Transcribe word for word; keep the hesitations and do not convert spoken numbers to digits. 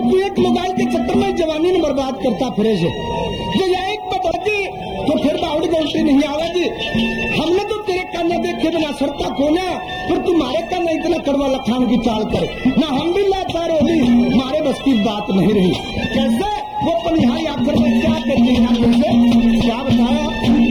तू एक लुगाई के चक्कर में जवानी ने बर्बाद करता फिरे से जो एक बदलती तो फिर बावड़ी गलती नहीं आवेगी। हमने तो तेरे कान देखे बिना सरता खोना, फिर तुम्हारे कान इतना कड़वा लखान की चाल कर ना हम भी लाचार होगी, हमारे बस की बात नहीं रही। कैसे वो पनिहाई आखिर में क्या करनी है, क्या बताया।